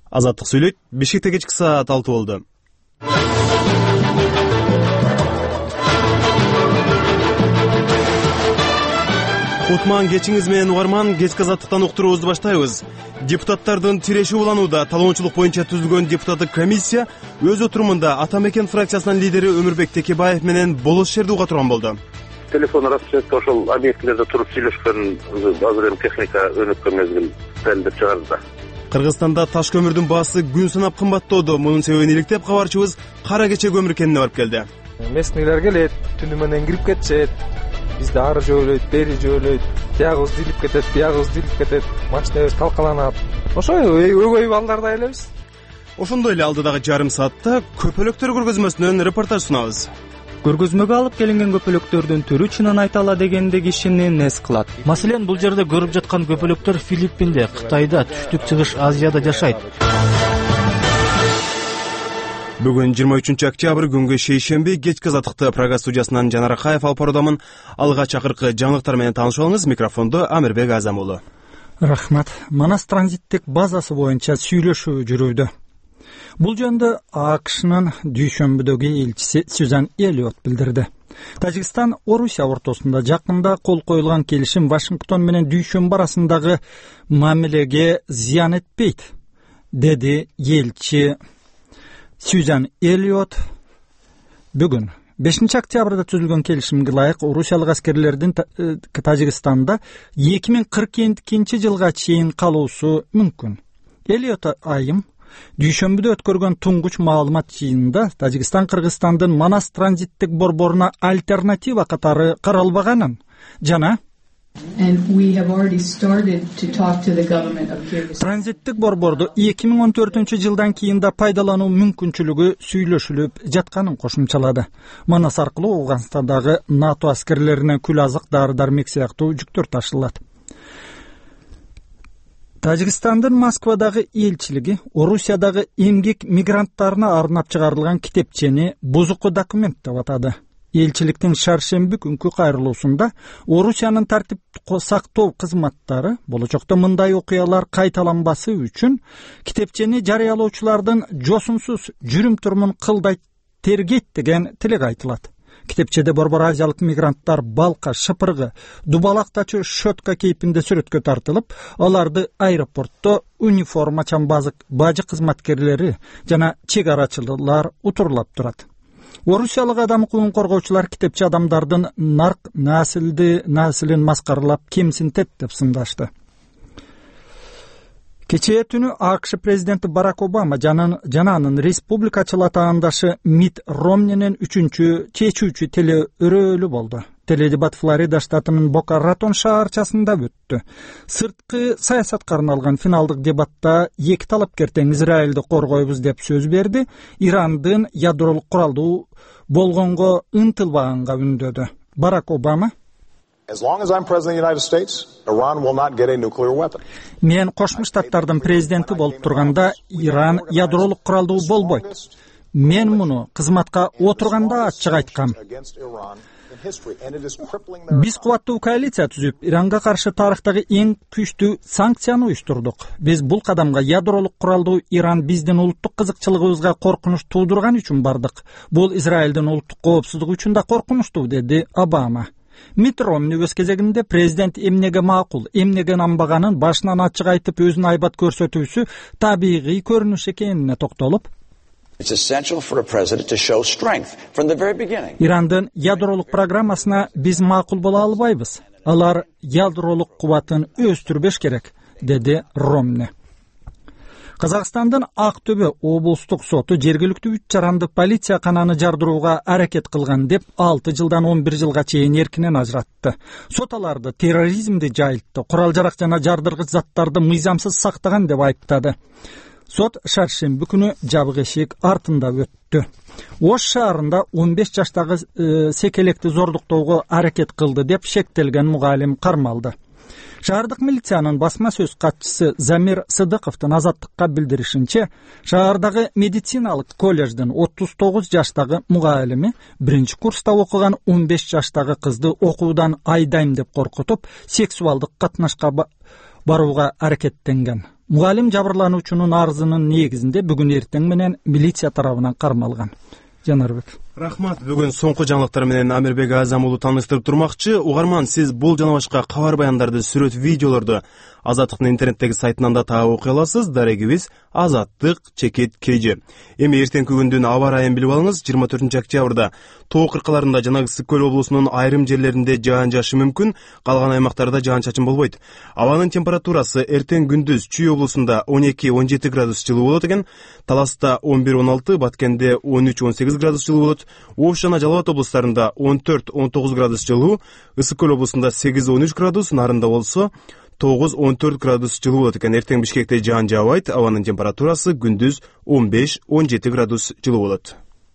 Азаттык сүйлөйт. Бишкекте кечки саат 6 болду. Утман кечиңиз менен угарман, кечки азаттыктан уктуруубузду баштайбыз. Депутаттардын тиреши уланууда талоончулук боюнча түзүлгөн депутаттык комиссия өз отурумунда Ата Мекен фракциясынын лидери Өмүрбек Текебаев менен болуш жерде уга турган болду. Телефон расчетте ошол объектилерде туруп сүйлөшкөн азыр эми техника өнүккөн мезгил дәлелдеп чыгарды да. Кыргызстанда таш көмүрдүн баасы күн санап кымбаттоодо. Мунун себебин иликтеп кабарчыбыз Кара Кече көмүр кенине барып келди. Местнийлер келет, түнү менен кирип кетишет. Бизде ары жөөлөйт, бери жөөлөйт, тиягыбыз дилип кетет, биягыбыз дилип кетет, машинабыз талкаланат. Ошой өгөй балдарда элебиз. Ошондой эле алдыдагы жарым саатта көпөлөктөр көргөзмөсүнөн репортаж сунабыз. Көргөзмөгө алып келинген көпөлөктөрдүн түрү чынын айта ала дегенде кишини нес кылат. Маселен, бул жерде көрүп жаткан көпөлөктөр Филиппинде, Кытайда, Түштүк Чыгыш Азияда жашайт. Бүгүн 23 октябрь күнгө шейшемби кечки азаттыкты программа студиясынан Жанар Акаев алып баруудамын. Алга чакыркы жаңылыктар менен таанышып алыңыз. Микрофондо Амирбек Азам уулу. Рахмат. Манас транзиттик базасы боюнча сүйлөшүү жүрүүдө. Бул жөнүндө АКШнын дүйшөмбүдөгү элчиси Сюзан Эллиот билдирди. Тажикстан Орусия ортосунда жакында кол коюлган келишим Вашингтон менен дүйшөмбү арасындагы мамилеге зыян этпейт, деди элчи Сюзан Эллиот. Бүгүн 5 октябрда түзүлгөн келишимге ылайык орусиялык аскерлердин Тажикстанда 2042 жылга чейин калуусу мүмкүн. Эллиот айым дүйшөмбүдө өткөргөн туңгуч маалымат жыйынында Тажикстан Кыргызстандын Манас транзиттик борборуна альтернатива катары каралбаганын жана транзиттик борборду 2014 жылдан кийин да пайдалануу мүмкүнчүлүгү сүйлөшүлүп жатканын кошумчалады. Манас аркылуу Ауганстандагы НАТО аскерлерине күл азык, дары-дармек сыяктуу жүктөр ташылат. Тажикстандын Москвадагы элчилиги Орусиядагы эмгек мигранттарына арнап чыгарылган китепчени бузуку документ деп атады. Элчиликтин шаршемби күнкү кайрылуусунда Орусиянын тартип сактоо кызматтары болочокто мындай окуялар кайталанбасы үчүн китепчени жарыялоочулардын жосунсуз жүрүм-турумун кылдайт тергейт деген тилек айтылат. Китепчеде борбор азиялык мигранттар балка, шыпыргы, дубалактачы шөткө кейпинде сүрөткө тартылып, аларды аэропортто униформачан бажы кызматкерлери жана чек арачылар утурлап турат. Орусиялык адам укугун коргоочулар китепче адамдардын нарк наслин маскаралап кемсинтет деп сындашты. Кечээ түнү АКШ президенти Барак Обама жана анын республикачыл атаандашы Мит Ромнинин 3-чечүүчү теле өрөөлү болду. Теледебат Флорида штатынын Бока Ратон шаарчасында өттү. Сырткы саясатка арналган финалдык дебатта эки талапкер тең Израилди коргойбуз деп сөз берди. Ирандын ядролук куралдуу болгонго ынтылбаганга үндөдү. Барак Обама: As long as I'm president of the United States, Iran will not get a nuclear weapon. Мен Кошмо Штаттардын президенти болуп турганда Иран ядролук куралдуу болбойт. Мен муну кызматка отурганда ачык айткам. Биз кубаттуу коалиция түзүп, Иранга каршы тарыхтагы эң күчтүү санкцияны уюштурдук. Биз бул кадамга ядролук куралдуу Иран биздин улуттук кызыкчылыгыбызга коркунуч туудурган үчүн бардык. Бул Израилдин улуттук коопсуздугу үчүн да коркунучтуу, деди Обама. Мит Ромни өз кезегинде президент эмнеге макул, эмнеге нанбаганын башынан ачык айтып, өзүн айбат көрсөтүүсү табигый көрүнүш экенине токтолуп, Ирандын ядролук программасына биз макул боло албайбыз. Алар ядролук кубатын өстүрбеш керек, деди Ромни. Казакстандын Ак Төбө облустук соту жергиликтүү 3 жарандык полиция кананы жардырууга аракет кылган деп 6 жылдан 11 жылга чейин эркинен ажыратты. Сот аларды терроризмди жайылтты, курал-жарак жана жардыргыч заттарды мыйзамсыз сактаган деп айыптады. Сот шаршемби күнү жабык эшик артында өттү. Ош шаарында 15 жаштагы секелекти зордуктоого аракет кылды деп шектелген мугалим кармалды. Шаардык милициянын басма сөз катчысы Замир Сыдыковдун Азаттыкка билдиришинче, шаардагы медициналык коллеждин 39 жаштагы мугалими 1-чи курста окуган 15 жаштагы кызды окуудан айдайм деп коркутуп, сексуалдык катнашка барууга аракеттенген. Мугалим жабырлануучунун арызынын негизинде бүгүн эртең менен милиция тарабынан кармалган. Жанарбек. Рахмат. Бүгүн соңку жаңылыктар менен Амирбек Азам уулу тааныштырып турмакчы. Угарман, сиз бул жана башка кабар баяндарды, сүрөт, видеолорду Азаттыктын интернеттеги сайтынан да таап окуй аласыз. Дарегибиз azattik.kj. Эми эртеңки күндүн аба ырайын билип алыңыз. 24 октябрда Тоо кыркаларында жана Ысык көл облусунун айрым жерлеринде жаан жаашы мүмкүн, калган аймактарда жаан-чачын болбойт. Абанын температурасы эртең күндүз Чүй облусунда 12-17 градус жылуу болот экен, Таласта 11-16, Баткенде 13-18 градус жылуу болот. Ош жана Жалал Абад облустарында 14-19 градус жылуу, Ысык көл облусунда 8-13 градус, Нарында болсо 9-14 градус жылуу болот экен. Эртең Бишкекте жаан жаабайт, абанын температурасы күндүз 15-17 градус жылуу болот.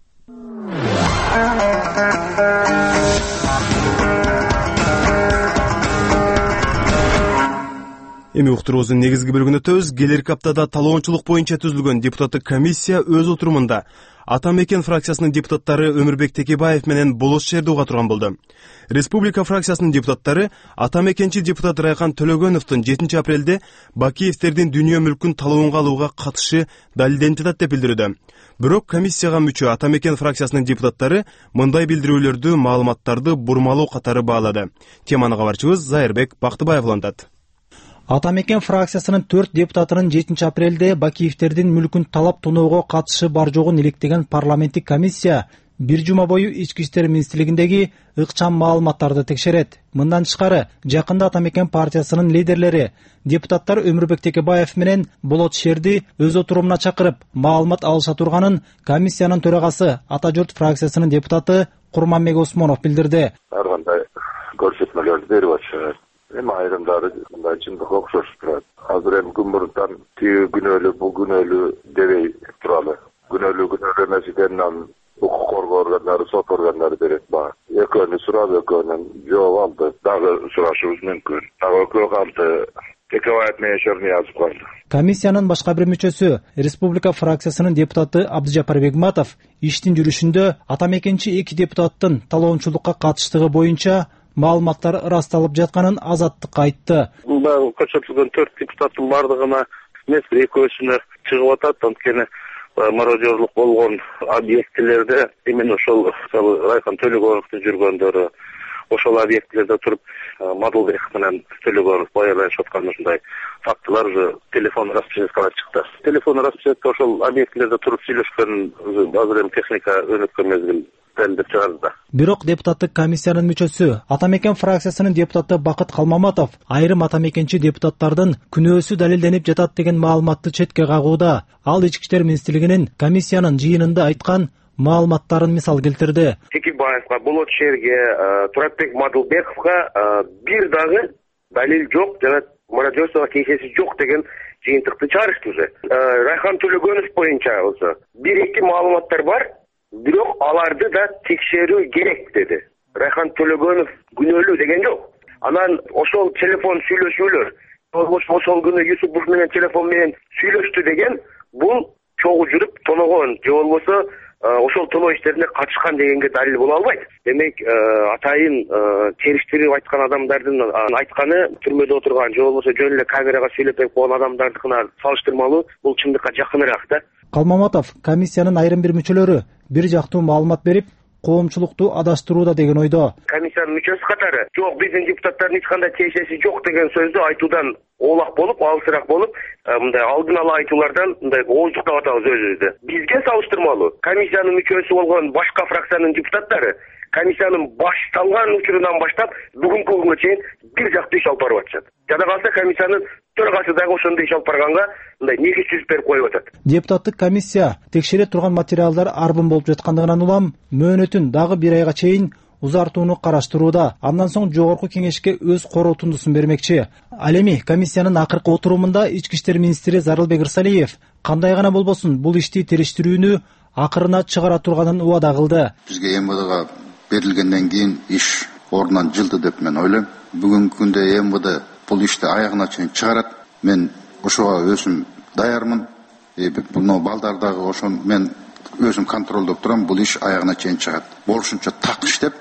Эми уктуруубуздун негизги бөлүгүнө өтөбүз. Келерки аптада талоончулук боюнча түзүлгөн депутаттык комиссия өз отурумунда Ата мекен фракциясынын депутаттары Өмүрбек Текебаев менен болош жерде уга турган болду. Республика фракциясынын депутаттары Ата мекенчи депутат Райхан Төлөгөновдун 7 апрелде Бакиевтердин дүйнө мүлкүн талоонго алууга катышы далилденип жатат деп билдирүүдө. Бирок комиссияга мүчө Ата мекен фракциясынын депутаттары мындай билдирүүлөрдү, маалыматтарды бурмалоо катары баалады. Теманы кабарчыбыз Зайырбек Бактыбаев улантат. Ата мекен фракциясынын 4 депутатынын 7 апрелде Бакиевтердин мүлкүн талап тоноого катышы бар жогун иликтеген парламенттик комиссия бир жума бою Ички иштер министрлигиндеги ыкчам маалыматтарды текшерет. Мындан тышкары, жакында Ата мекен партиясынын лидерлери депутаттар Өмүрбек Текебаев менен Болот Шерди өз отурумуна чакырып, маалымат алыша турганын комиссиянын төрагасы Ата журт фракциясынын депутаты Курманбек Осмонов билдирди. Ар кандай көрсөтмөлөрдү берип атышат. Эми айрымдары мындай чындыкка окшошуп турат. Азыр эми күн мурунтан тиги күнөөлүү, бул күнөөлүү дебей туралы. Күнөөлүү эмес экенин укук коргоо органдары, сот органдары берет баа. Экөөнү сурап, экөөнүн жооп алды. Дагы сурашыбыз мүмкүн. Дагы экөө калды. Текебаев менен Шерни жазып калды. Комиссиянын башка бир мүчөсү, Республика фракциясынын депутаты Абдыжапар Бегматов иштин жүрүшүндө Ата мекенчи 2 депутаттын талоончулукка катыштыгы боюнча маалыматтар ырасталып жатканын Азаттыкка айтты. Бул көрсөтүлгөн 4 депутаттын бардыгына эмес, экөөсүнө чыгып атат. Анткени мародёрлук болгон объектилерде именно ошол Райхан Төлөгөновдун жүргөндөрү, ошол объектилерде туруп Мадылбек менен Төлөгөнов баярлашып аткан ушундай фактылар уже телефон распечаткалар чыкты. Телефон распечатка ошол объектилерде туруп сүйлөшкөн азыр эми техника өнүккөн мезгил деп чыгарды. Бирок депутаттык комиссиянын мүчөсү, Ата мекен фракциясынын депутаты Бакыт Калмаматов айрым ата мекенчи депутаттардын күнөөсү далилденип жатат деген маалыматты четке кагууда. Ал Ички иштер министрлигинин комиссиянын жыйынында айткан маалыматтарын мисал келтирди. Текебаевга, Болот Шерге, Туратбек Мадылбековго бир дагы далил жок жана мародёрствого кесеси жок деген жыйынтыкты чыгарышты уже. Райхан Төлөгөнов боюнча болсо 1-2 маалыматтар бар. Бирок аларды да текшерүү керек деди. Райхан Төлөгөнов күнөөлүү деген жок. Анан ошол телефон сүйлөшүүлөр, ошол күнү Юсупов менен телефон менен сүйлөштү деген бул чогуу жүрүп тоногон же болбосо ошол тоноо иштерине катышкан дегенге далил боло албайт. Демек, атайын териштирип айткан адамдардын айтканы түрмөдө отурган же болбосо жөн эле камерага сүйлөп берип койгон адамдардыкына салыштырмалуу бул чындыкка жакыныраак да. Калмаматов комиссиянын айрым бир мүчөлөрү бир жактуу маалымат берип, коомчулукту адаштырууда деген ойдо. Комиссиянын мүчөсү катары жок, биздин депутаттардын эч кандай тиешеси жок деген сөздү айтуудан оолак болуп, алысыраак болуп, мындай алдын ала айтуулардан мындай ооздуктап атабыз өзүбүздү. Бизге салыштырмалуу комиссиянын мүчөсү болгон башка фракциянын депутаттары комиссиянын башталган учурунан баштап бүгүнкү күнгө чейин бир жактуу иш алып барып атышат. Жада калса комиссиянын төрагасы дагы ошондой иш алып барганга мындай негиз түзүп берип коюп атат. Депутаттык комиссия текшере турган материалдар арбын болуп жаткандыгынан улам мөөнөтүн дагы 1 айга чейин узартууну караштырууда. Андан соң жогорку кеңешке өз коротундусун бермекчи. Ал эми комиссиянын акыркы отурумунда Ички иштер министри Зарылбек Ырсалиев кандай гана болбосун бул ишти териштирүүнү акырына чыгара турганын убада кылды. Бизге МВДга берилгенден кийин иш ордунан жылды деп мен ойлойм. Бүгүнкү күндө МВД бул ишти аягына чейин чыгарат. Мен ошого өзүм даярмын. Буну балдардагы ошо мен өзүм контролдоп турам, бул иш аягына чейин чыгат. Болушунча так иштеп,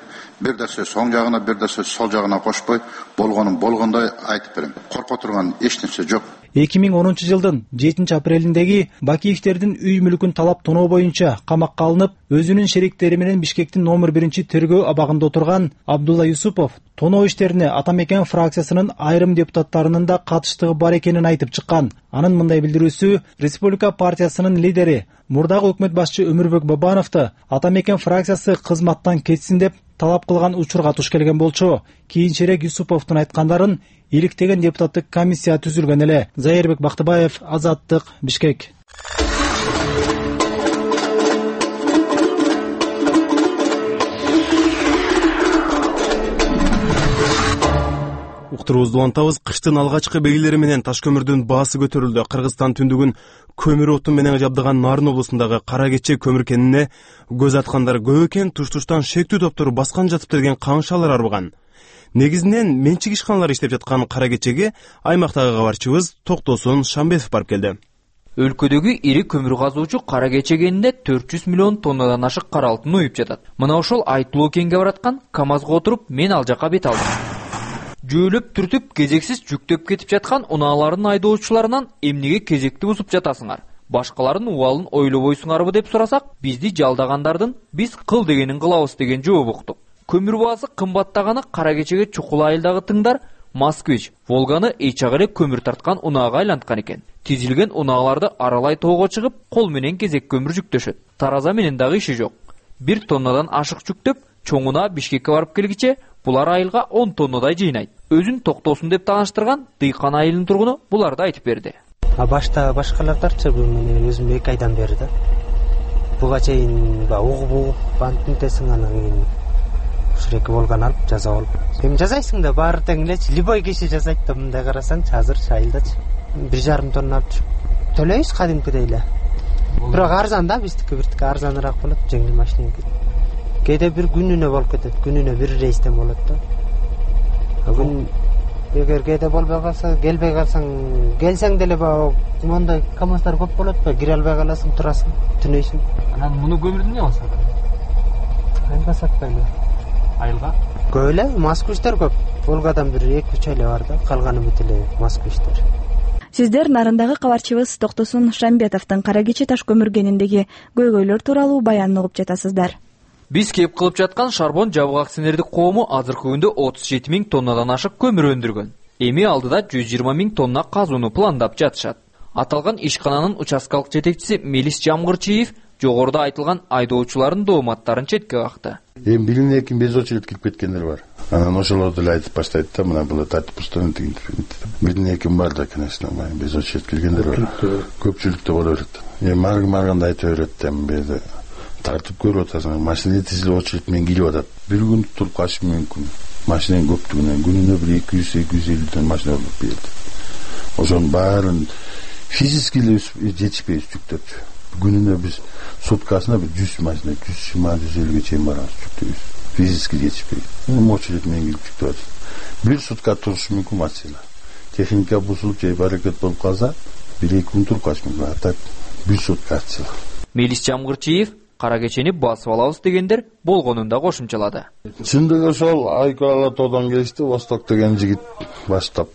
бир да сөз оң жагына, бир да сөз сол жагына кошпой, болгонун болгондой айтып берем. Корко турган эч нерсе жок. 2010 жылдын 7 апрелиндеги Бакиевтердин үй мүлкүн талап тоноо боюнча камакка алынып, өзүнүн шериктери менен Бишкектин номер 1 тергөө абагында отурган Абдулла Юсупов тоноо иштерине Ата Мекен фракциясынын айрым депутаттарынын да катыштыгы бар экенин айтып чыккан. Анын мындай билдирүүсү Республика партиясынын лидери, мурдагы өкмөт башчы Өмүрбек Бабановду Ата Мекен фракциясы кызматтан кетсин деп талап кылган учурга туш келген болчу. Кийинчерээк Юсуповдун айткандарын иликтеген депутаттык комиссия түзүлгөн эле. Зайырбек Бактыбаев, Азаттык, Бишкек. Уктуруубузду улантабыз. Кыштын алгачкы белгилери менен таш көмүрдүн баасы көтөрүлдү. Кыргызстан түндүгүн көмүр оту менен жабдыган Нарын облусундагы Кара Кече көмүр кенине көз аткандар көп экен. Туш-туштан шектүү топтору баскан жатып деген каңшалар арбыган. Негизинен менчик ишканалар иштеп жаткан Кара Кечеге аймактагы кабарчыбыз Токтосун Шамбетов барып келди. Өлкөдөгү ири көмүр казуучу Кара Кече кенинде 400 миллион тоннадан ашык кара алтын уюп жатат. Мына ошол айтылуу кенге бараткан КАМАЗга отуруп мен ал жака бет алдым. Жөөлөп түртүп кезексиз жүктөп кетип жаткан унаалардын айдоочуларынан эмнеге кезекти бузуп жатасыңар? Башкалардын убалын ойлобойсуңарбы деп сурасак, бизди жалдагандардын биз кыл дегенин кылабыз деген жооп уктук. Көмүр баасы кымбаттаганы Кара Кечеге чукул айылдагы тыңдар Москвич, Волганы эйчак эле көмүр тарткан унаага айланткан экен. Тизилген унааларды аралай тоого чыгып, кол менен кезек көмүр жүктөшөт. Тараза менен дагы иши жок. 1 тоннадан ашык жүктөп, чоңуна Бишкекке барып келгиче булар айылга 10 тоннадай жыйнайт. Өзүн Токтосун деп тааныштырган Дыйкан айылынын тургуну буларды айтып берди. Башта башкалардарча мен өзүм 2 айдан бери да. Буга чейин угуп антинтесиң анан кийин ширеки болгон алып жаза болуп. Эми жазайсың да баары тең элечи, любой киши жазайт да мындай карасаң азыр айылдачы 1,5 тонна алып төлөйбүз кадимкидей эле. Бирок арзан да, биздики арзаныраак болот, жеңил машина. Кээде бир күнүнө болуп кетет, күнүнө 1 рейстен болот да. Бүгүн эгер кээде болбой калса, келбей калсаң, келсең деле мондай КАМАЗдар көп болот ба, кире албай каласың, турасың, түнөйсүң. Анан муну көмүрдү эмне кыласың? Айылга сатпайлы. Айылга? Көп эле, москвичтер көп. Волгадан бир 2-3 эле бар да, калганы бүт эле москвичтер. Сиздер Нарындагы кабарчыбыз Токтосун Шамбетовдун Кара Кече таш көмүр кениндеги көйгөйлөр тууралуу баянын угуп жатасыздар. Биз кеп кылып жаткан Шарбон жабык акционердик коому азыркы күндө 37 000 тоннадан ашык көмүр өндүргөн. Эми алдыда 120 000 тонна казууну пландап жатышат. Аталган ишкананын участкалык жетекчиси Мелис Жамгырчиев жогоруда айтылган айдоочулардын дооматтарын четке какты. Эми билинеки без очередь кирип кеткендер бар. Анан ошолорду эле айтып баштайт да, мына бул тартип пустон деген. Билинеки бар да, конечно, без очередь келгендер бар. Көпчүлүктө боло берет. Эми марганда айтып берет, эми тартып көрүп атасың, машина тизилип очередь менен келип атат. Бир күн туруп калышы мүмкүн. Машинанын көптүгүнөн күнүнө бир 200-250 машина болуп келди. Ошонун баарын физически жетишпейбиз жүктөп. Күнүнө биз суткасына бир 100 машина, 120-150ге чейин барабыз жүктөйбүз. Физически жетишпейт. Очередь менен келип жүктөп атат. Бир сутка турушу мүмкүн машина. Техника бузулуп же баракет болуп калса, 1-2 күн туруп калышы мүмкүн. А так бир сутка атчыла. Мелис Жамгырчиев Кара Кечени басып алабыз дегендер болгонун да кошумчалады. Чындыгы ошол Айкала тоодон келишти, Восток деген жигит баштап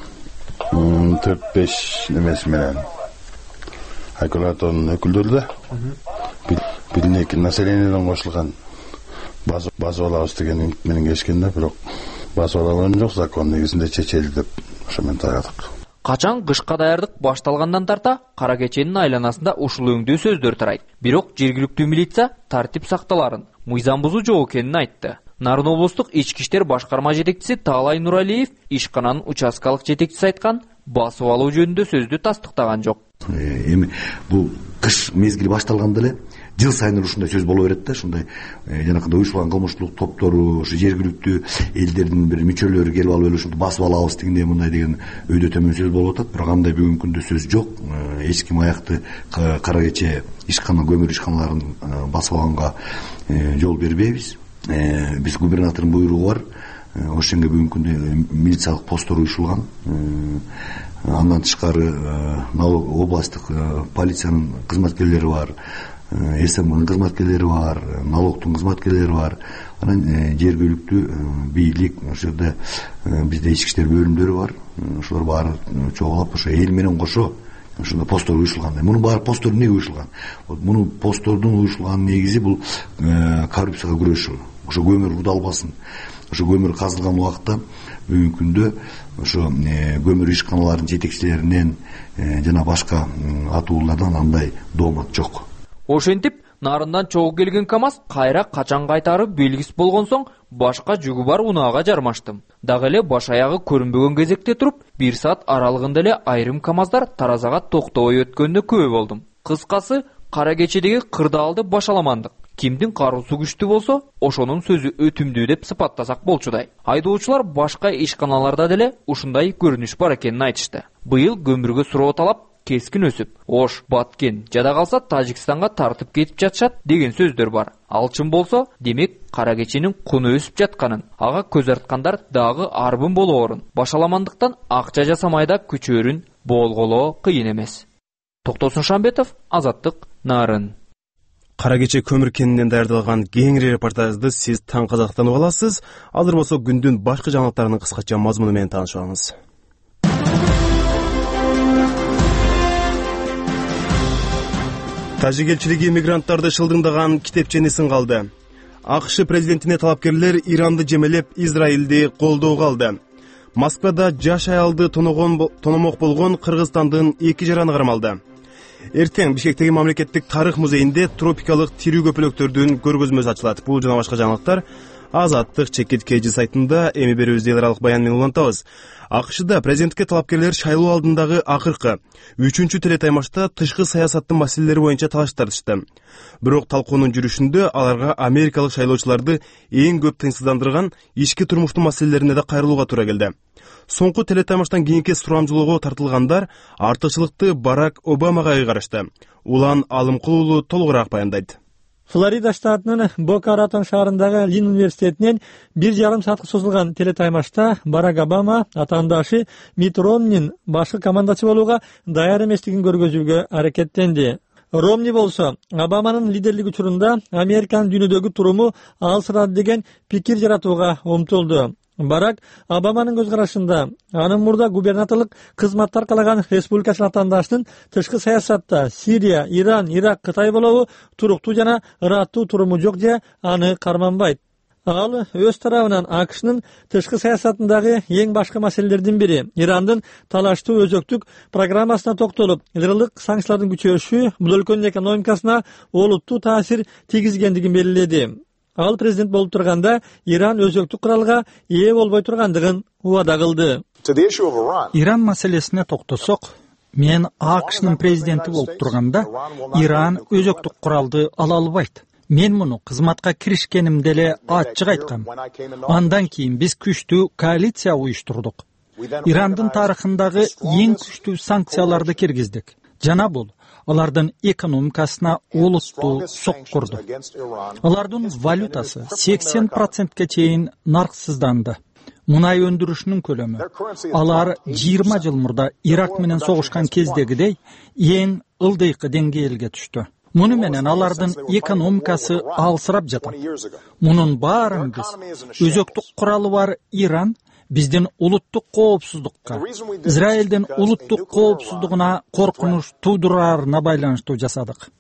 4-5 немеси менен Айкала тоонун өкүлдөрү да билинеки населениеден кошулган басып алабыз деген үмүт менен келишкен да, бирок басып алган жок, закон негизинде чечели деп ошо менен тарадык. Качан кышка даярдык башталгандан тарта Кара Кеченин айланасында ушул өңдүү сөздөр тарайт. Бирок жергиликтүү милиция тартип сакталарын, мыйзам бузуу жок экенин айтты. Нарын облустук ички иштер башкарма жетекчиси Таалай Нуралиев ишкананын участкалык жетекчиси айткан басып алуу жөнүндө сөздү тастыктаган жок. Эми бул кыш мезгили башталганда эле жыл сайын ушундай сөз боло берет да, ушундай жанакындай уюшулган кылмыштуулук топтору, ушу жергиликтүү элдердин бир мүчөлөрү келип алып эле ушунду басып алабыз дегендей мындай деген өйдө төмөн сөз болуп атат. Бирок андай бүгүнкү күндө сөз жок. Эч ким аякты Кара Кече ишкана көмүр ишканаларын басып алганга жол бербейбиз. Биз губернатордун буйругу бар. Ошенге бүгүнкү күндө милициялык посттор уюшулган. Андан тышкары областтык полициянын кызматкерлери бар. СМнын кызматкерлери бар, налогтун кызматкерлери бар, анан жергиликтүү бийлик, ошол жерде бизде ички иштер бөлүмдөрү бар. Ошолор баары чогулуп ошо эл менен кошо ошондой посттор уюштурган. Мунун баары посттор эмнеге уюштурган? Вот муну посттордун уюштурган негизи бул коррупцияга күрөшүү. Ошо көмүр рудалбасын. Ошо көмүр казылган убакта бүгүнкү күндө ошо көмүр ишканаларынын жетекчилеринен жана башка атуулардан андай доомат жок. Ошентип нарындан чогуу келген КАМАЗ кайра качан кайтары белгисиз болгон соң башка жүгү бар унаага жармаштым. Дагы эле баш аягы көрүнбөгөн кезекте туруп, 1 саат аралыгында эле айрым КАМАЗдар таразага токтобой өткөнүнө күбө болдум. Кыскасы, кара кечедеги кырдаалды башаламандык. Кимдин кароосу күчтүү болсо, ошонун сөзү өтүмдүү деп сыпаттасак болчудай. Айдоочулар башка ишканаларда деле ушундай көрүнүш бар экенин айтышты. Быйыл көмүргө суроо талап кескин өсүп, Ош, Баткен, жада калса Тажикстанга тартып кетип жатышат деген сөздөр бар. Ал чын болсо, демек кара кеченин куну өсүп жатканын, ага көз арткандар дагы арбын болоорун, башаламандыктан акча жасамайда күчөөрүн болголоо кыйын эмес. Токтосун Шамбетов, Азаттык, Нарын. Кара кече көмүр кенинен даярдалган кеңири репортажды сиз таң казактан уга аласыз. Азыр болсо күндүн башка жаңылыктарынын кыскача мазмуну менен таанышып алыңыз. Тажик элчилиги мигранттарды шылдыңдаган китепчени сынга алды. АКШ президентине талапкерлер Иранды жемелеп, Израилди колдоого алды. Москвада жаш аялды тономок болгон Кыргызстандын 2 жараны кармалды. Эртең Бишкектеги мамлекеттик тарых музейинде тропикалык тирүү көпөлөктөрдүн көргөзмөсү ачылат. Бул жана башка жаңылыктар Азаттык чекит KG сайтында эми берүүбүздө эл аралык баян менен улантабыз. АКШда президентке талапкерлер шайлоо алдындагы акыркы 3-чү телетаймашта тышкы саясаттын маселелери боюнча талаш тартышты. Бирок талкуунун жүрүшүндө аларга америкалык шайлоочуларды эң көп тынчсыздандырган ички турмуштун маселелерине да кайрылууга туура келди. Соңку телетаймаштан кийинки сурамжылоого тартылгандар артыкчылыкты Барак Обамага карашты. Улан Алымкул уулу толугураак баяндайт. Флорида штатынын Бока Ратон шаарындагы Лин университетинен 1,5 саатка созулган телетаймашта Барак Обама атаандашы Мит Ромнинин башкы командачы болууга даяр эместигин көргөзүүгө аракеттенди. Ромни болсо Обаманын лидерлик учурунда Американын дүйнөдөгү туруму алсырады деген пикир жаратууга умтулду. Барак Обаманын көз карашында анын мурда губернаторлук кызматты аркалаган республикачыл атаандашынын тышкы саясатта Сирия, Иран, Ирак, Кытай болобу туруктуу жана ыраттуу туруму жок же аны карманбайт. Ал өз тарабынан АКШнын тышкы саясатындагы эң башкы маселелердин бири Ирандын талаштуу өзөктүк программасына токтолуп, ырылык санкциялардын күчөшү бул өлкөнүн экономикасына олуттуу таасир тийгизгендигин белгиледи. Ал президент болуп турганда Иран өзөктүк куралга ээ болбой тургандыгын убада кылды. Иран маселесине токтосок, мен АКШнын президенти болуп турганда Иран өзөктүк куралды ала албайт. Мен муну кызматка киришкенимде эле ачык айткам. Андан кийин биз күчтүү коалиция уюштурдук. Ирандын тарыхындагы эң күчтүү санкцияларды киргиздик. Жана бул алардын экономикасына олуттуу соккурду. Алардын валютасы 80%ке чейин нарксызданды. Мунай өндүрүшүнүн көлөмү алар 20 жыл мурда Ирак менен согушкан кездегидей эң ылдыйкы деңгээлге түштү. Муну менен алардын экономикасы алсырап жатат. Мунун баарын биз өзөктүк куралы бар Иран биздин улуттук коопсуздукка, Израилдин улуттук коопсуздугуна коркунуч туудураарына байланыштуу жасадык.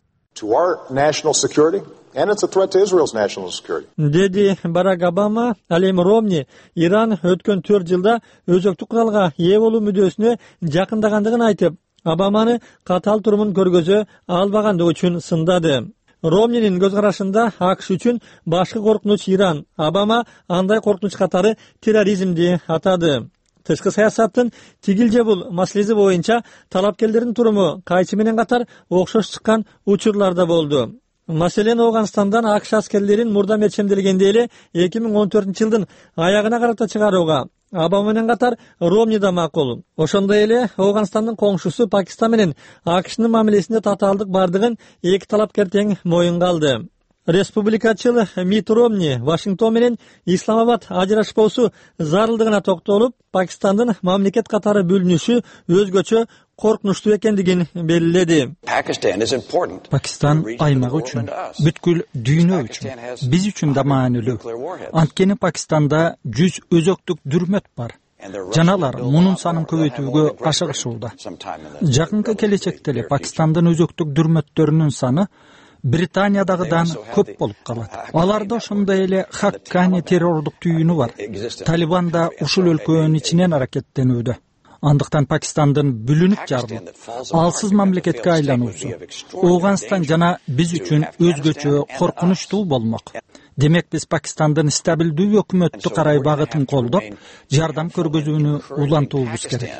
Деди Барак Обама. Ал эми Ромни Иран өткөн 4 жылда өзөктүк куралга ээ болуу мүдөөсүнө жакындагандыгын айтып, Обаманы катаал турумун көргөзө албагандыгы үчүн сындады. Ромнинин көз карашында АКШ үчүн башкы коркунуч Иран. Обама андай коркунуч катары терроризмди атады. Тышкы саясаттын тигил же бул маселеси боюнча талапкерлердин туруму кайчы менен катар окшош чыккан учурлар да болду. Маселен Афганистандан АКШ аскерлерин мурда мечемделгенде эле 2014-жылдын аягына карата чыгарууга Обама менен катар Ромни да макул. Ошондой эле Афганистандын коңшусу Пакистан менен АКШнын мамилесинде татаалдык бардыгын эки талапкер тең моюнга алды. республикачыл Мит Ромни Вашингтон менен Исламабад ажырашпоосу зарылдыгына токтолуп, Пакистандын мамлекет катары бөлүнүшү өзгөчө коркунучтуу экендигин белгиледи. Пакистан аймагы үчүн, бүткүл дүйнө үчүн, биз үчүн да маанилүү. Анткени Пакистанда 100 өзөктүк дүрмөт бар. Жаналар мунун санын көбөйтүүгө ашыгышууда. Жакынкы келечекте эле Пакистандын өзөктүк дүрмөттөрүнүн саны Британиядагыдан көп болуп калат. Аларда ошондой эле Хаккани террордук түйүнү бар. Талибан да ушул өлкөнүн ичинен аракеттенүүдө. Андыктан Пакистандын бүлүнүп жарылып, алсыз мамлекетке айлануусу Афганистан жана биз үчүн өзгөчө коркунучтуу болмок. Демек биз Пакистандын стабилдүү өкмөттү карай багытын колдоп, жардам көргөзүүнү улантуубуз керек.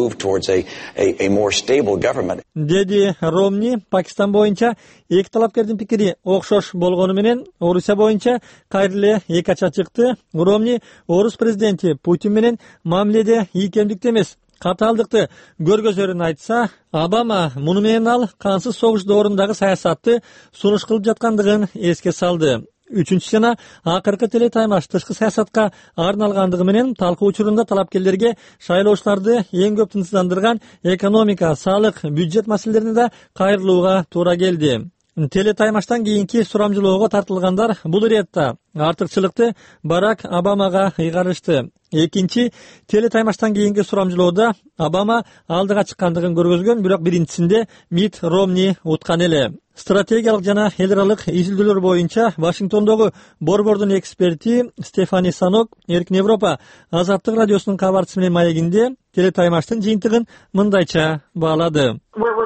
Деди Ромни. Пакистан боюнча эки талапкердин пикири окшош болгону менен, Орусия боюнча кайра эле эки ача чыкты. Ромни орус президенти Путин менен мамиледе ийкемдикти эмес, катаалдыкты көргөзөрүн айтса, Обама муну менен ал кансыз согуш доорундагы саясатты сунуш кылып жаткандыгын эске салды. Үчүнчү жана акыркы телетаймаш тышкы саясатка арналгандыгы менен талкуу учурунда талапкерлерге шайлоочуларды эң көп тынчсыздандырган экономика, салык, бюджет маселелерине да кайрылууга туура келди. Телетаймаштан кийинки сурамжылоого тартылгандар бул иретта артыкчылыкты Барак Обамага ыйгарышты. Экинчи телетаймаштан кийинки сурамжылоодо Обама алдыга чыккандыгын көргөзгөн, бирок биринчисинде Мит Ромни уткан эле. Стратегиялык жана эл аралык изилдөөлөр боюнча Вашингтондогу борбордун эксперти Стефани Санок Эркин Европа Азаттык радиосунун кабарчысы менен маегинде телетаймаштын жыйынтыгын мындайча баалады.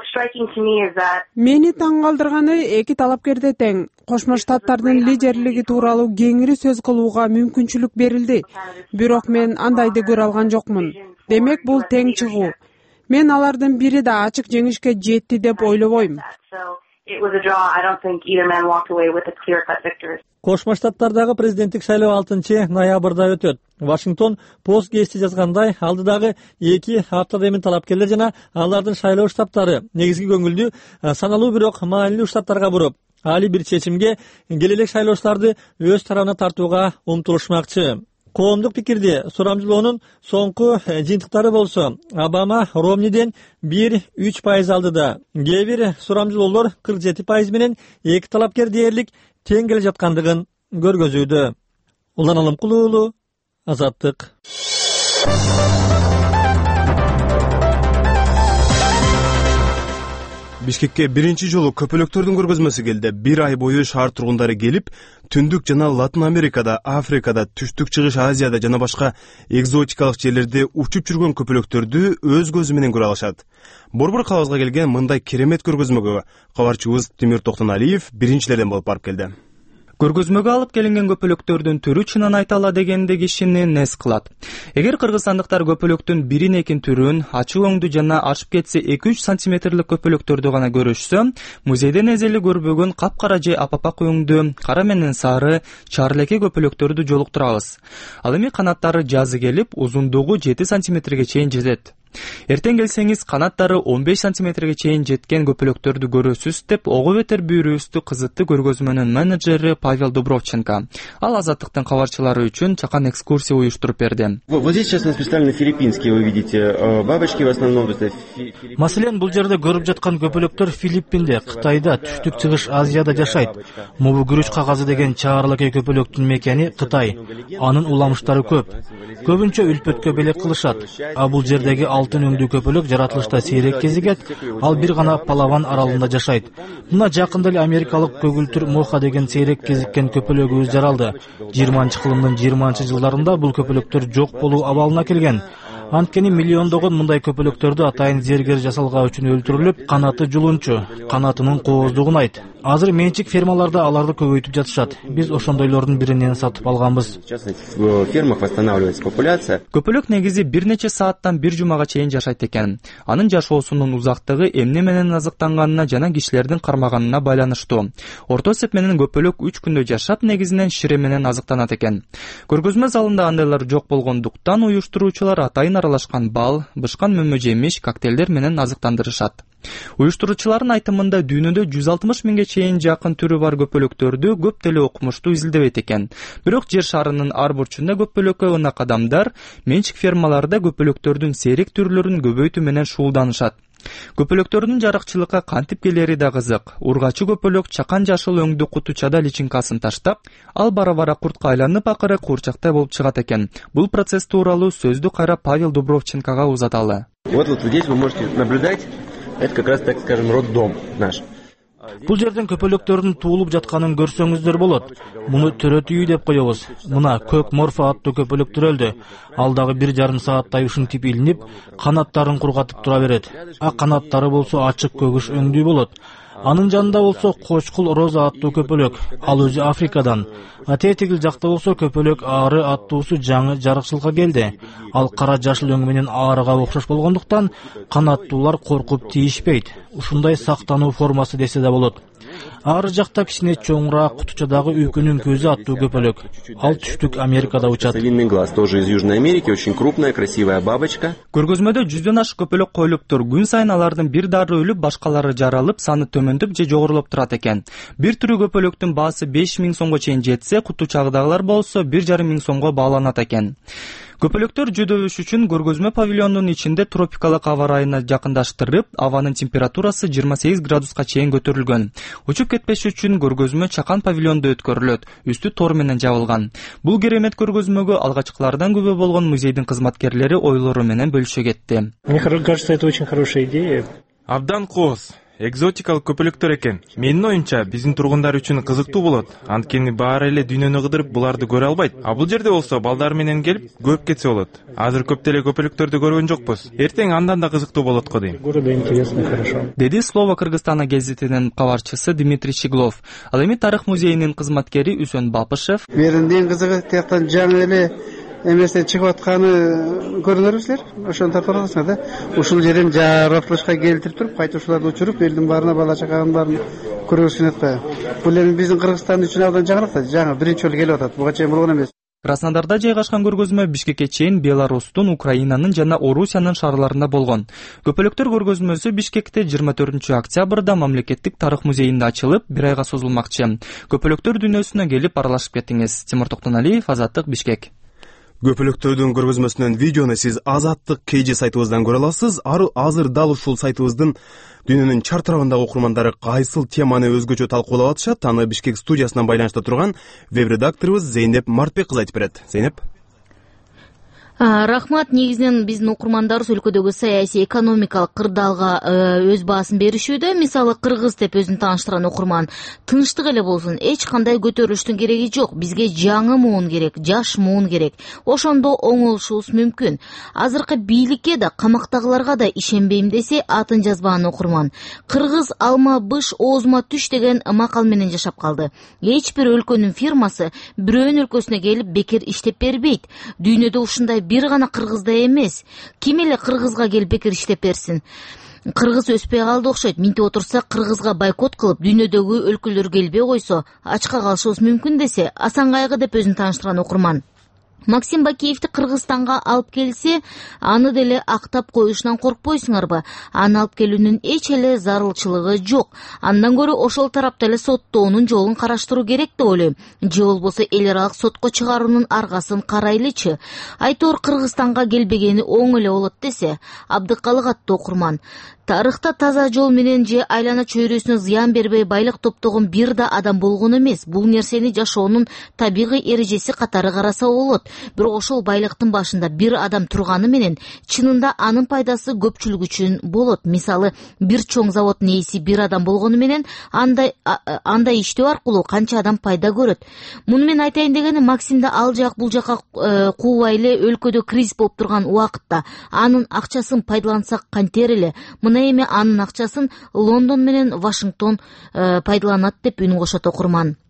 Мени таң калтырганы эки талапкерде тең. Кошмо Штаттардын лидерлиги тууралуу кеңири сөз кылууга мүмкүнчүлүк берилди. Бирок мен андайды көрө алган жокмун. Демек бул тең чыгуу. Мен алардын бири да ачык жеңишке жетти деп ойлобойм. Кошмо Штаттардагы президенттик шайлоо 6-ноябрда өтөт. Вашингтон Пост гезити жазгандай, алдыдагы 2 аптада эми талапкерлер жана алардын шайлоо штабтары негизги көңүлдү саналуу бирок маанилүү штаттарга буруп, али бир чечимге келелек шайлоочуларды өз тарабына тартууга умтулушмакчы. Коомдук пикирди сурамжылоонун соңку жыйынтыктары болсо, Обама Ромниден 1-3% алдыда. Кээ бир сурамжылоолор 47% менен эки талапкер дээрлик тең келе жаткандыгын көргөзүүдө. Улан Алымкулуу уулу, Азаттык. Бишкекке биринчи жолу көпөлөктөрдүн көргөзмөсү келди. Бир ай бою шаар тургундары келип, түндүк жана Латын Америкада, Африкада, түштүк чыгыш Азияда жана башка экзотикалык жерлерде учуп жүргөн көпөлөктөрдү өз көзү менен көрө алышат. Борбор калыбызга келген мындай керемет көргөзмөгө кабарчыбыз Тимир Токтоналиев биринчилерден болуп барып келди. Көргөзмөгө алып келинген көпөлөктөрдүн түрү чынын айтала дегенде кишини нес кылат. Эгер кыргызстандыктар көпөлөктүн бирин экин түрүн, ачык өңдүү жана ашып кетсе 2-3 сантиметрлик көпөлөктөрдү гана көрүшсө, музейден эзели көрбөгөн капкара же апапак өңдүү, кара менен сары, чарлеке көпөлөктөрдү жолуктурабыз. Ал эми канаттары жазы келип, узундугу 7 сантиметрге чейин жетет. Эртең келсеңиз канаттары 15 сантиметрге чейин жеткен көпөлөктөрдү көрөсүз деп ого бетер бүйрүбүздү кызытты көргөзмөнүн менеджери Павел Дубровченко. Ал Азаттыктын кабарчылары үчүн чакан экскурсия уюштуруп берди. Вот здесь сейчас специально филиппинские вы видите, бабочки в основном. Маселен бул жерде көрүп жаткан көпөлөктөр Филиппинде, Кытайда, түштүк чыгыш Азияда жашайт. Мобу күрүч кагазы деген чаарылык көпөлөктүн мекени Кытай. Анын уламыштары көп. Көбүнчө үлпөткө белек кылышат. А бул жердеги алтын өңдүү көпөлөк жаратылышта сейрек кезигет, ал бир гана Палаван аралында жашайт. Мына жакында эле америкалык көгүлтүр моха деген сейрек кезиккен көпөлөгүбүз жаралды. 20-кылымдын 20-жылдарында бул көпөлөктөр жок болуу абалына келген. Анткени миллиондогон мындай көпөлөктөрдү атайын зергер жасалгаа үчүн өлтүрүлүп, канаты жулунчу, канатынын кооздугун айт. Азыр менчик фермаларда аларды көбөйтүп жатышат. Биз ошондойлордун биринен сатып алганбыз. В фермах восстанавливается популяция. Көпөлөк негизи бир нече сааттан бир жумага чейин жашайт экен. Анын жашоосунун узактыгы эмне менен азыктанганына жана кишилердин кармаганына байланыштуу. Орто эсеп менен көпөлөк 3 күндө жашап, негизинен шире менен азыктанат экен. Көргөзмө залында андайлар жок болгондуктан уюштуруучулар атайын аралашкан бал, бышкан мөмө жемиш, коктейлдер менен азыктандырышат. Уюштуруучулардын айтымында дүйнөдө 160 миңге чейин жакын түрү бар көпөлөктөрдү көп деле окумуштуу изилдебейт экен. Бирок жер шарынын ар бурчунда көпөлөккө ынак адамдар менчик фермаларда көпөлөктөрдүн сейрек түрлөрүн көбөйтүү менен шуулданышат. Көпөлөктөрдүн жарыкчылыкка кантип келери да кызык. Ургачы көпөлөк чакан жашыл өңдүү кутучада личинкасын таштап, ал бара-бара куртка айланып акыры куурчактай болуп чыгат экен. Бул процесс тууралуу сөздү кайра Павел Дубровченкога узаталы. Вот здесь вы можете наблюдать, это как раз, так скажем, роддом наш. Бул жерден көпөлөктөрдүн туулуп жатканын көрсөңүздөр болот. Муну төрөт үй деп коебуз. Мына көк морфа аттуу көпөлөк төрөлдү. Ал дагы 1,5 сааттай ушинтип илинип, канаттарын кургатып тура берет. А канаттары болсо ачык көгүш өңдүү болот. Анын жанында болсо кочкул роза аттуу көпөлөк. Ал өзү Африкадан. А тетигил жакта болсо көпөлөк ары аттуусу жаңы жарыкчылыкка келди. Ал кара жашыл өң менен арыга окшош болгондуктан канаттуулар коркуп тийишпейт. Ушундай сактануу формасы десе да болот. Ары жакта кичине чоңураак кутучадагы үйкүнүн көзү аттуу көпөлөк. Ал түштүк Америкада учат. Совиный глаз тоже из Южной Америки, очень крупная, красивая бабочка. Көргөзмөдө 100дөн ашык көпөлөк коюлуптур. Күн сайын алардын бир дары өлүп, башкалары жаралып, саны төмөндөп же жогорулуп турат экен. Бир түрү көпөлөктүн баасы 5000 сомго чейин жетсе, кутучагыдагылар болсо 1,5 сомго бааланат экен. Көпөлөктөр жөдөбүш үчүн көргөзмө павильонунун ичинде тропикалык аба ырайына жакындаштырып, абанын температурасы 28 градуска чейин көтөрүлгөн. Учуп кетпеш үчүн көргөзмө чакан павильондо өткөрүлөт, үстү тор менен жабылган. Бул керемет көргөзмөгө алгачкылардан күбө болгон музейдин кызматкерлери ойлору менен бөлүшө кетти. Мне кажется, это очень хорошая идея. Абдан кооз. Экзотикалык көпөлөктөр экен. Менин оюмча, биздин тургундар үчүн кызыктуу болот. Анткени баары эле дүйнөнү кыдырып буларды көрө албайт. А бул жерде болсо балдар менен келип, көрүп кетсе болот. Азыр көп деле көпөлөктөрдү көргөн жокпуз. Эртең андан да кызыктуу болот го дейм. Города интересно, хорошо. Деди Слово Кыргызстана гезитинин кабарчысы Дмитрий Щеглов. Ал эми тарых музейинин кызматкери Үсөн Бапышев. Менин эң кызыгы тияктан жаңы эле эмесе чыгып атканы көрүнөрбү силер. Ошону тартып аласыңар да. Ушул жерден жаратылышка келтирип туруп, кайта ушуларды учуруп, элдин баарына бала чаканын баарын көргөзүп атпайбы. Бул эми биздин Кыргызстан үчүн абдан жаңылык да. Жаңы биринчи жолу келип атат. Буга чейин болгон эмес. Краснодарда жайгашкан көргөзмө Бишкекке чейин Беларустун, Украинанын жана Орусиянын шаарларында болгон. Көпөлөктөр көргөзмөсү Бишкекте 24 октябрда мамлекеттик тарых музейинде ачылып, 1 айга созулмакчы. Көпөлөктөр дүйнөсүнө келип аралашып кетиңиз. Тимур Токтоналиев, Азаттык, Бишкек. Көпөлөктөрдүн көргөзмөсүнөн видеону сиз Азаттык KG сайтыбыздан көрө аласыз. Азыр дал ушул сайтыбыздын дүйнөнүн чар тарабындагы окурмандары кайсыл теманы өзгөчө талкуулап атышат, аны Бишкек студиясынан байланышта турган веб-редакторубуз Зейнеп Мартбек кыз айтып берет. Зейнеп. Рахмат. Негизинен биздин окурмандарыбыз өлкөдөгү саясий экономикалык кырдаалга өз баасын беришүүдө. Мисалы кыргыз деп өзүн тааныштырган окурман тынчтык эле болсун, эч кандай көтөрүлүштүн кереги жок, бизге жаңы муун керек, жаш муун керек, ошондо оңолушубуз мүмкүн. Азыркы бийликке да, камактагыларга да ишенбейм десе атын жазбаган окурман. Кыргыз алма быш, оозума түш деген макал менен жашап калды. Эч бир өлкөнүн фирмасы бирөөнүн өлкөсүнө келип бекер иштеп бербейт. Дүйнөдө ушундай бир гана кыргызда эмес. Ким эле кыргызга келип бекер иштеп берсин? Кыргыз өспөй калды окшойт. Минтип отурса, кыргызга бойкот кылып, дүйнөдөгү өлкөлөр келбей койсо, ачка калышыбыз мүмкүн десе, асан кайгы деп өзүн тааныштырган окурман. Максим Бакиевди Кыргызстанга алып келсе, аны деле актап коюшунан коркпойсуңарбы? Аны алып келүүнүн эч эле зарылчылыгы жок. Андан көрө ошол тарапта эле соттоонун жолун караштыруу керек деп ойлойм. Же болбосо эл аралык сотко чыгаруунун аргасын карайлычы. Айтор Кыргызстанга келбегени оң эле болот десе, Абдыкалык аттуу окурман. Тарыхта таза жол менен же айлана чөйрөсүнө зыян бербей байлык топтогон бир да адам болгон эмес. Бул нерсени жашоонун табигый эрежеси катары караса болот. Бирок ошол байлыктын башында бир адам турганы менен чынында анын пайдасы көпчүлүк үчүн болот. Мисалы, бир чоң заводдун ээси бир адам болгону менен андай иштөө аркылуу канча адам пайда көрөт. Муну мен айтайын дегени, Максимде ал жак бул жака куубай эле өлкөдө кризис болуп турган убакытта анын акчасын пайдалансак кантер эле? Мына эми анын акчасын Лондон менен Вашингтон пайдаланат деп үн кошот окурман.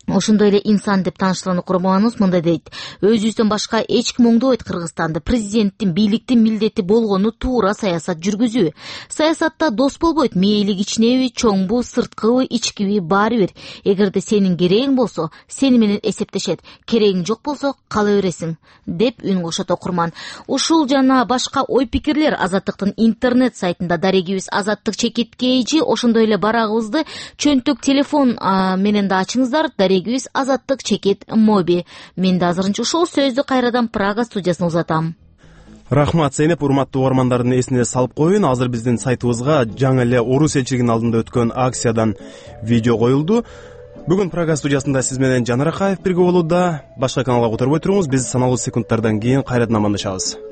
Ошондой эле инсан деп тааныштырган окурманыбыз мындай дейт: өзүбүздөн башка эч ким оңдобойт Кыргызстанды. Президенттин, бийликтин милдети болгону туура саясат жүргүзүү. Саясатта дос болбойт, мейли кичинеби, чоңбу, сырткыбы, ичкиби баары бир. Эгерде сенин керегиң болсо, сени менен эсептешет. Керегиң жок болсо, кала бересиң, деп үн кошот окурман. Ушул жана башка ой-пикирлер Азаттыктын интернет сайтында дарегибиз Азаттык чекиткейжи, ошондой эле барагыбызды чөнтөк телефон менен да ачыңыздар. Дарегибиз Азаттык чекит моби. Мен да азырынча ушул сөздү кайрадан Прага студиясына узатам. Рахмат Сейнеп, урматтуу угармандардын эсине салып коеюн. Азыр биздин сайтыбызга жаңы эле Орус элчилигинин алдында өткөн акциядан видео коюлду. Бүгүн Прага студиясында сиз менен Жанар Акаев бирге болууда. Башка каналга которбой туруңуз. Биз саналуу секундтардан кийин кайрадан амандашабыз.